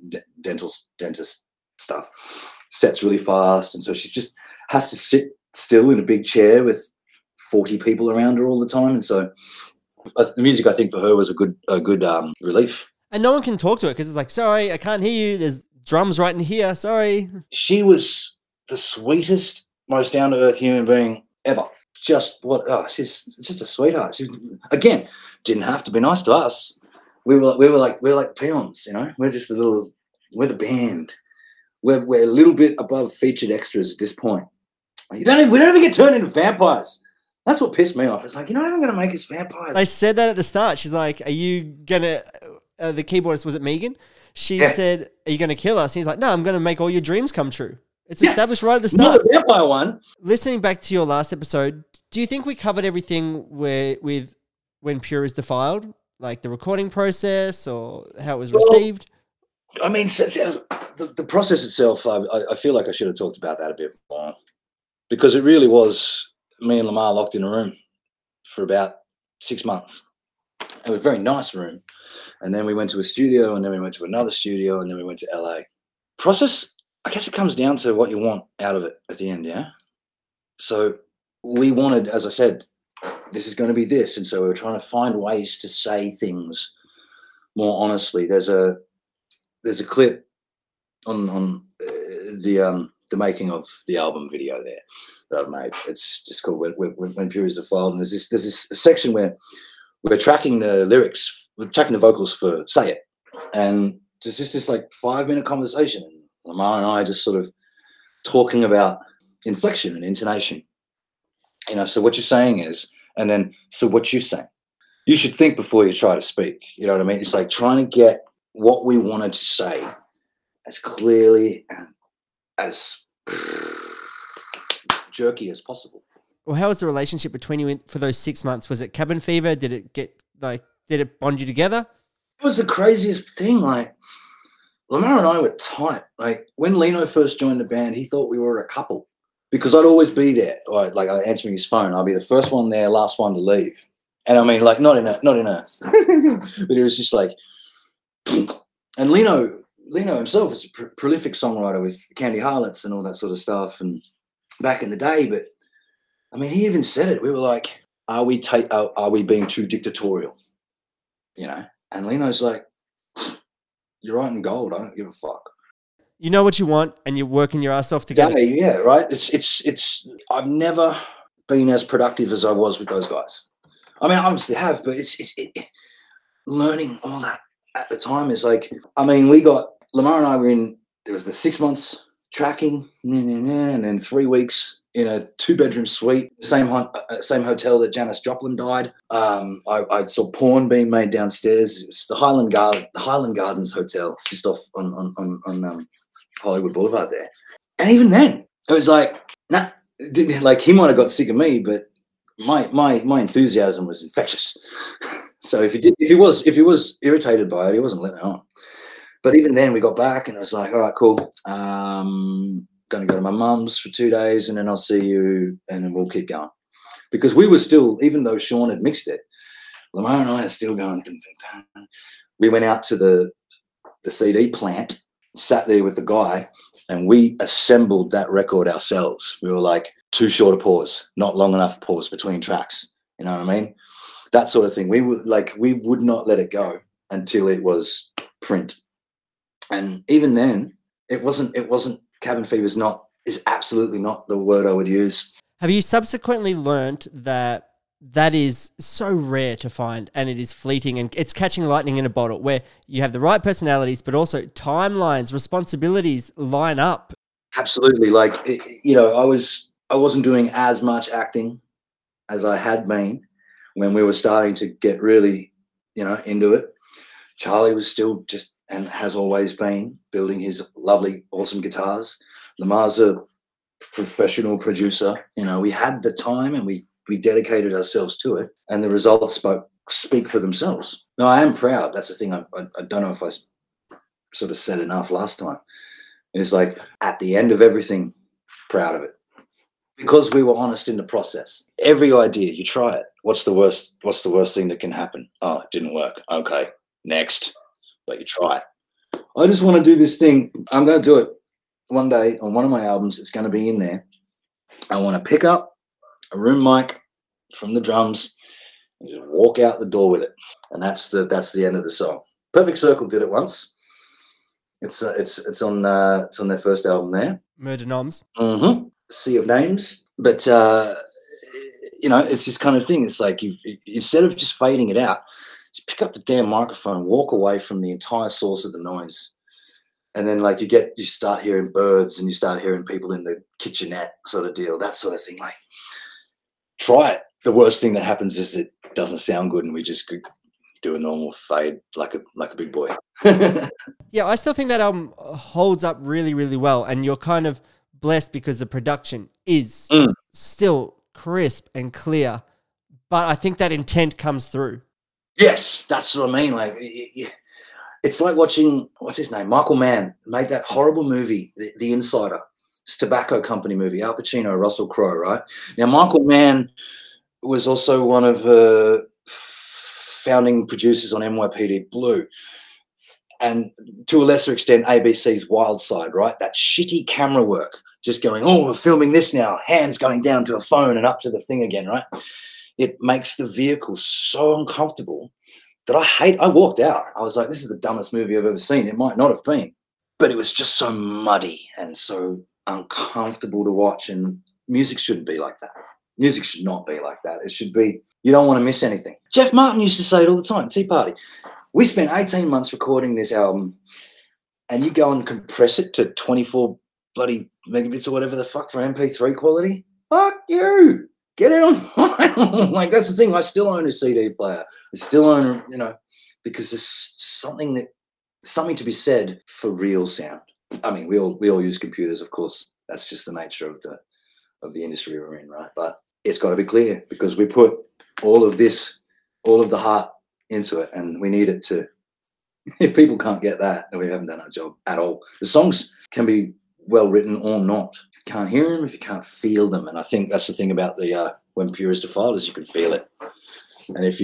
dentist stuff. Sets really fast, and so she just has to sit still in a big chair with 40 people around her all the time, and so the music, I think, for her was a good relief. And no one can talk to her because it's like, sorry, I can't hear you. There's drums right in here. Sorry. She was the sweetest, most down to earth human being ever. She's just a sweetheart. She, again, didn't have to be nice to us. We were like peons, you know. We're the band. We're a little bit above featured extras at this point. We don't even get turned into vampires. That's what pissed me off. It's like, you're not even going to make us vampires. They said that at the start. She's like, are you going to, the keyboardist, was it Megan? She said, are you going to kill us? And he's like, no, I'm going to make all your dreams come true. It's established right at the start. Not the vampire one. Listening back to your last episode, do you think we covered everything with When Pure is Defiled? Like the recording process or how it was received? I mean, the process itself, I feel like I should have talked about that a bit more, because it really was me and Lamar locked in a room for about 6 months. It was a very nice room. And then we went to a studio, and then we went to another studio, and then we went to LA. Process, I guess it comes down to what you want out of it at the end, yeah? So we wanted, as I said, this is going to be this. And so we were trying to find ways to say things more honestly. There's a clip on the making of the album video there that I've made. It's just called When Pure is Defiled. And there's this section where we're tracking the lyrics, we're tracking the vocals for Say It. And there's just this like 5-minute conversation. And Lamar and I just sort of talking about inflection and intonation. You know, so what you're saying is, and then, so what you're saying. You should think before you try to speak. You know what I mean? It's like trying to get what we wanted to say as clearly and as jerky as possible. Well, how was the relationship between you for those 6 months? Was it cabin fever? Did it bond you together? It was the craziest thing. Like, Lamar and I were tight. Like, when Lino first joined the band, he thought we were a couple because I'd always be there. Like answering his phone, I'll be the first one there, last one to leave. And I mean, like, not in a, but it was just like, and Lino himself is a prolific songwriter with Candy Harlots and all that sort of stuff, and back in the day. But I mean, he even said it. We were like, "Are we being too dictatorial?" You know. And Lino's like, "You're writing gold. I don't give a fuck." You know what you want, and you're working your ass off to get it. Yeah, right. It's. I've never been as productive as I was with those guys. I mean, I obviously have, but it's learning all that at the time is like. I mean, Lamar and I were in. There was the 6 months tracking, and then 3 weeks in a 2-bedroom suite, same hotel that Janis Joplin died. I saw porn being made downstairs. It was the Highland Gardens Hotel. It's just off on Hollywood Boulevard there. And even then, it was like, nah, like he might have got sick of me, but my enthusiasm was infectious. So if he was irritated by it, he wasn't letting it on. But even then, we got back and it was like, all right, cool. Going to go to my mum's for 2 days and then I'll see you and then we'll keep going. Because we were still, even though Sean had mixed it, Lamar and I are still going. We went out to the CD plant, sat there with the guy, and we assembled that record ourselves. We were like, too short a pause, not long enough pause between tracks. You know what I mean? That sort of thing. We would not let it go until it was print. And even then, it wasn't cabin fever is absolutely not the word I would use. Have you subsequently learned that that is so rare to find, and it is fleeting, and it's catching lightning in a bottle, where you have the right personalities, but also timelines, responsibilities line up. Absolutely. Like, I wasn't doing as much acting as I had been when we were starting to get really, into it. Charlie was still just, and has always been, building his lovely, awesome guitars. Lamar's a professional producer. We had the time, and we dedicated ourselves to it, and the results speak for themselves. No, I am proud. That's the thing. I don't know if I sort of said enough last time. It's like, at the end of everything, proud of it. Because we were honest in the process. Every idea, you try it. What's the worst thing that can happen? Oh, it didn't work. Okay, next. But you try it. I just want to do this thing. I'm going to do it one day on one of my albums. It's going to be in there. I want to pick up a room mic from the drums and just walk out the door with it. And that's the end of the song. Perfect Circle did it once. It's on their first album there. Murder Noms. Mm-hmm. Sea of Names. But it's this kind of thing. It's like, you instead of just fading it out, just pick up the damn microphone, walk away from the entire source of the noise. And then like you start hearing birds, and you start hearing people in the kitchenette sort of deal, that sort of thing. Like, try it. The worst thing that happens is it doesn't sound good, and we just do a normal fade like a big boy. Yeah, I still think that album holds up really, really well, and you're kind of blessed because the production is still crisp and clear, but I think that intent comes through. Yes, that's what I mean. Like, it's like watching, what's his name? Michael Mann made that horrible movie, The Insider. It's a tobacco company movie. Al Pacino, Russell Crowe, right? Now, Michael Mann was also one of the founding producers on NYPD Blue. And to a lesser extent, ABC's Wild Side, right? That shitty camera work, just going, oh, we're filming this now, hands going down to a phone and up to the thing again, right? It makes the vehicle so uncomfortable that I walked out. I was like, this is the dumbest movie I've ever seen. It might not have been, but it was just so muddy and so uncomfortable to watch. And music shouldn't be like that. Music should not be like that. It should be, you don't want to miss anything. Jeff Martin used to say it all the time, Tea Party. We spent 18 months recording this album, and you go and compress it to 24 bloody megabits or whatever the fuck for MP3 quality? Fuck you. Get it on. Like, that's the thing. I still own a CD player. I still own, because there's something to be said for real sound. I mean, we all use computers, of course. That's just the nature of the industry we're in, right? But it's got to be clear, because we put all of the heart into it, and we need it to. If people can't get that, then we haven't done our job at all. The songs can be well written or not. You can't hear them if you can't feel them, and I think that's the thing about the When Pure Is Defiled, is you can feel it. And if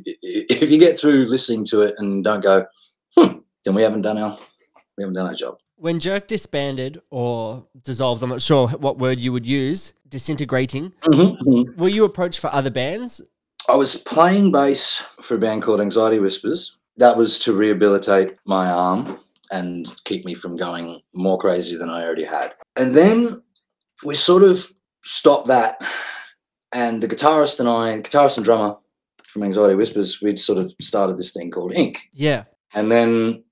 you get through listening to it and don't go, then we haven't done our job. When Jerk disbanded or dissolved, I'm not sure what word you would use, disintegrating, were you approached for other bands? I was playing bass for a band called Anxiety Whispers. That was to rehabilitate my arm and keep me from going more crazy than I already had. And then we sort of stopped that. And the guitarist and drummer from Anxiety Whispers, we'd sort of started this thing called Ink. Yeah. And then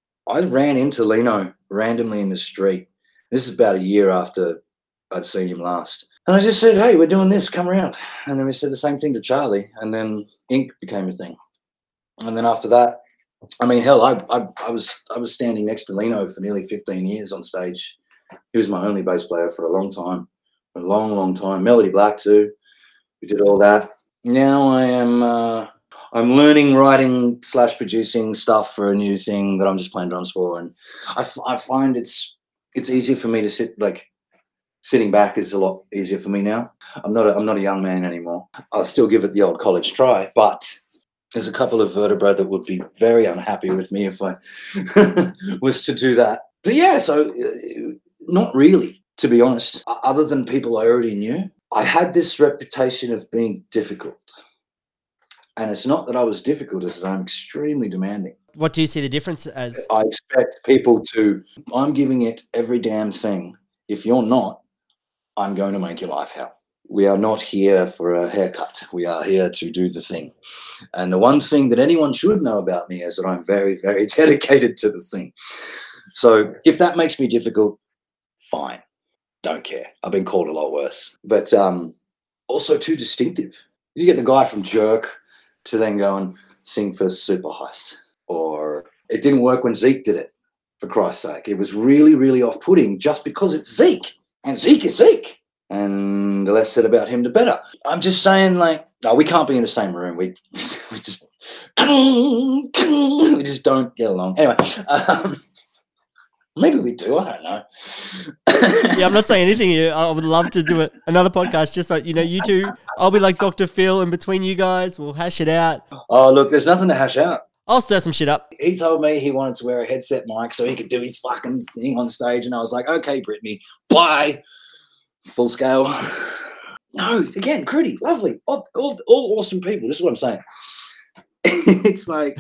I ran into Lino randomly in the street. This is about a year after I'd seen him last. And I just said, hey, we're doing this, come around. And then we said the same thing to Charlie, and then Ink became a thing. And then after that, I mean, hell, I was standing next to Lino for nearly 15 years on stage. He was my only bass player for a long time, a long, long time. Melody Black too. We did all that. Now I am I'm learning writing / producing stuff for a new thing that I'm just playing drums for, and I find it's easier for me to sitting back is a lot easier for me now. I'm not a young man anymore. I'll still give it the old college try, but there's a couple of vertebrae that would be very unhappy with me if I was to do that. But yeah, so not really, to be honest. Other than people I already knew, I had this reputation of being difficult. And it's not that I was difficult, it's that I'm extremely demanding. What do you see the difference as? I expect people to, I'm giving it every damn thing. If you're not, I'm going to make your life hell. We are not here for a haircut. We are here to do the thing. And the one thing that anyone should know about me is that I'm very, very dedicated to the thing. So if that makes me difficult, fine. Don't care. I've been called a lot worse. But also too distinctive. You get the guy from Jerk to then go and sing for Super Heist. Or it didn't work when Zeke did it, for Christ's sake. It was really, really off-putting just because it's Zeke. And Zeke is Zeke. And the less said about him, the better. I'm just saying, like, no, we can't be in the same room. We just don't get along. Anyway, maybe we do. I don't know. Yeah, I'm not saying anything here. I would love to do another podcast, just like, you two. I'll be like Dr. Phil, and between you guys, we'll hash it out. Oh, look, there's nothing to hash out. I'll stir some shit up. He told me he wanted to wear a headset mic so he could do his fucking thing on stage, and I was like, okay, Brittany, bye. Full scale. No, again, Crudy, lovely, all awesome people. This is what I'm saying. It's like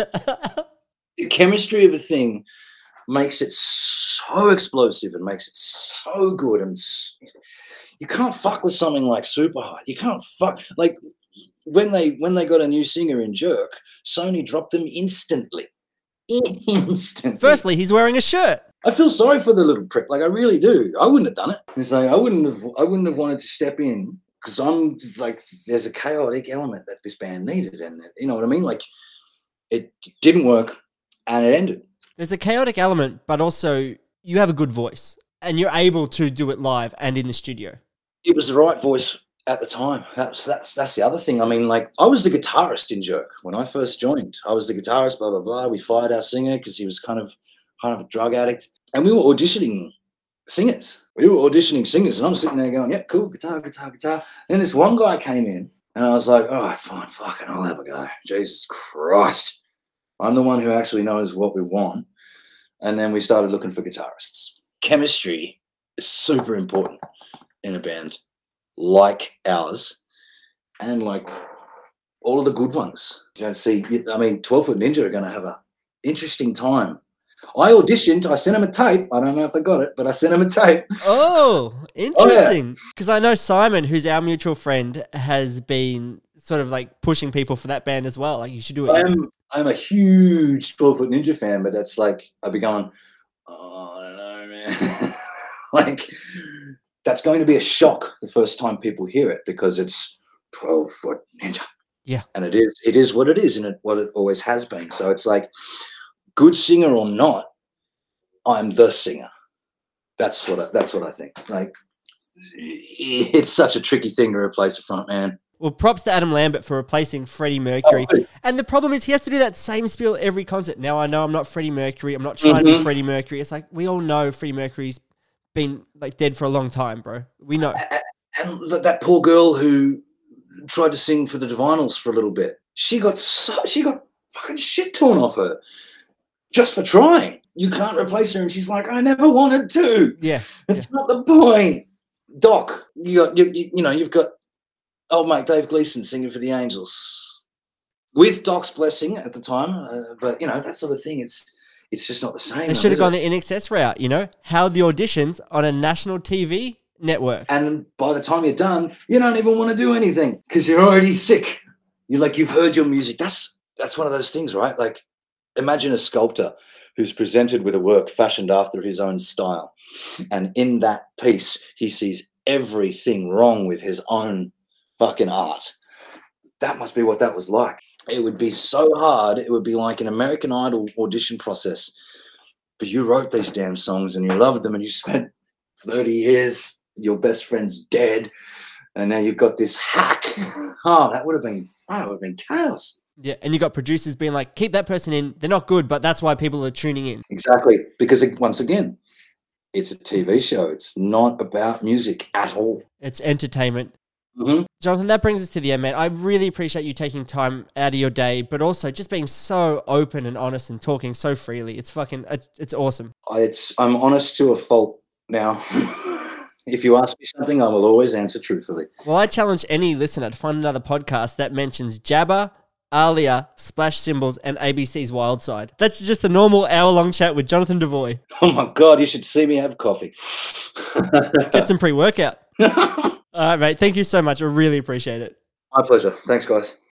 the chemistry of a thing makes it so explosive and makes it so good, and you can't fuck with something like Super High. You can't fuck like when they got a new singer in Jerk, Sony dropped them instantly. Firstly, he's wearing a shirt. I feel sorry for the little prick. Like, I really do. I wouldn't have done it. It's like I wouldn't have wanted to step in because I'm like, there's a chaotic element that this band needed, and you know what I mean. Like, it didn't work, and it ended. There's a chaotic element, but also you have a good voice, and you're able to do it live and in the studio. It was the right voice at the time. That's the other thing. I mean, like, I was the guitarist in Jerk when I first joined. I was the guitarist. Blah blah blah. We fired our singer because he was kind of a drug addict. And we were auditioning singers. And I'm sitting there going, yep, cool, guitar. And this one guy came in, and I was like, all right, fine, fucking, I'll have a go. Jesus Christ. I'm the one who actually knows what we want. And then we started looking for guitarists. Chemistry is super important in a band like ours and like all of the good ones. You don't see, 12 Foot Ninja are going to have an interesting time. I auditioned. I sent him a tape. I don't know if they got it, but I sent him a tape. Oh, interesting. Because I know Simon, who's our mutual friend, has been sort of like pushing people for that band as well. Like, you should do it. I'm a huge 12 Foot Ninja fan, but that's like, I'd be going, oh, I don't know, man. Like, that's going to be a shock the first time people hear it because it's 12 Foot Ninja. Yeah. And it is what it is, and what it always has been. So it's like, good singer or not, I'm the singer. That's what I think. Like, it's such a tricky thing to replace a front man. Well, props to Adam Lambert for replacing Freddie Mercury. Oh, and the problem is he has to do that same spiel every concert. Now, I know I'm not Freddie Mercury. I'm not trying to be Freddie Mercury. It's like, we all know Freddie Mercury's been like dead for a long time, bro. We know. And that poor girl who tried to sing for the Divinals for a little bit, she got fucking shit torn off her. Just for trying. You can't replace her. And she's like, I never wanted to. Yeah. That's not the point. Doc, you've got old mate Dave Gleason singing for the Angels. With Doc's blessing at the time. But, that sort of thing, it's just not the same. They should have gone the INXS route, held the auditions on a national TV network. And by the time you're done, you don't even want to do anything because you're already sick. You've heard your music. That's one of those things, right? Like, imagine a sculptor who's presented with a work fashioned after his own style. And in that piece, he sees everything wrong with his own fucking art. That must be what that was like. It would be so hard. It would be like an American Idol audition process. But you wrote these damn songs and you loved them and you spent 30 years, your best friend's dead, and now you've got this hack. Oh, that would have been chaos. Yeah, and you got producers being like, keep that person in. They're not good, but that's why people are tuning in. Exactly, because once again, it's a TV show. It's not about music at all. It's entertainment. Mm-hmm. Jonathan, that brings us to the end, man. I really appreciate you taking time out of your day, but also just being so open and honest and talking so freely. It's awesome. I'm honest to a fault now. If you ask me something, I will always answer truthfully. Well, I challenge any listener to find another podcast that mentions Jabba, Alia, Splash Cymbals, and ABC's Wild Side. That's just a normal hour-long chat with Jonathan Devoy. Oh my God, you should see me have coffee. Get some pre-workout. All right, mate. Thank you so much. I really appreciate it. My pleasure. Thanks, guys.